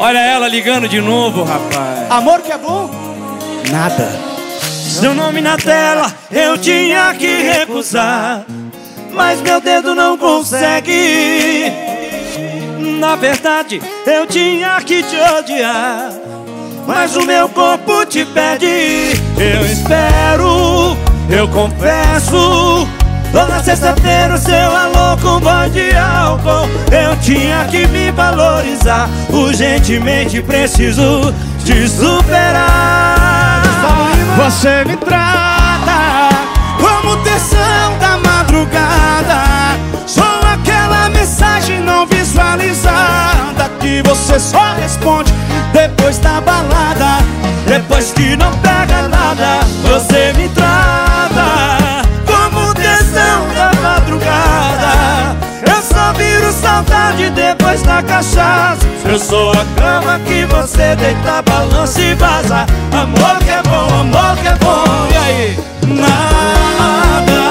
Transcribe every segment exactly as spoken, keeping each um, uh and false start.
Olha ela ligando de novo, rapaz. Amor que é bom? Nada. Seu nome na tela eu tinha que recusar, mas meu dedo não consegue. Na verdade eu tinha que te odiar, mas o meu corpo te pede. Eu espero, eu confesso, toda sexta-feira o seu alô com voz de álcool. Eu tinha que me valorizar, urgentemente preciso te superar. Você me trata como tensão da madrugada. Sou aquela mensagem não visualizada que você só responde depois da balada. Depois que não pega nada, você me trata como tensão da madrugada. Eu só viro saudade depois da cachaça. Eu sou a cama que você deita, balança e vaza. Amor que é bom, amor que é bom. E aí? Nada.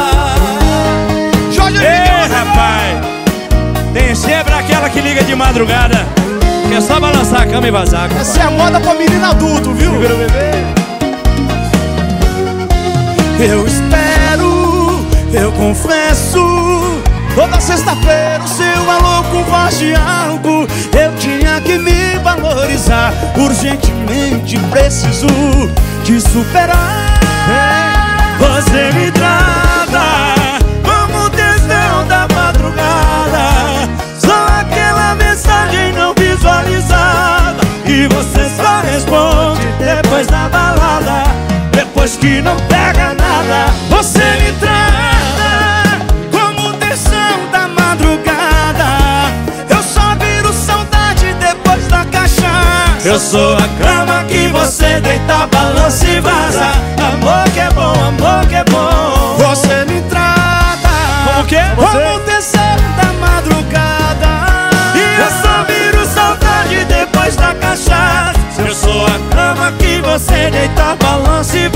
Ei, rapaz, tem sempre aquela que liga de madrugada, que é só balançar a cama e vazar, compadre. Essa é a moda pra menino adulto, viu? Segura o bebê. Eu espero, eu confesso, toda sexta-feira o seu alô com voz de álcool. Eu tinha que me valorizar, urgentemente preciso te superar. Você me trata como tensão da madrugada. só aquela mensagem não visualizada, e você só responde depois da balada. Depois que não pega nada, Você me trata como tensão da madrugada. Eu só viro saudade depois da cachaça. eu sou a cama que você deita, balança e vaza. Amor que é bom, amor que é bom. Você me trata Como que é? como tensão da madrugada. E eu só viro saudade depois da cachaça. Eu sou a cama que você deita, balança e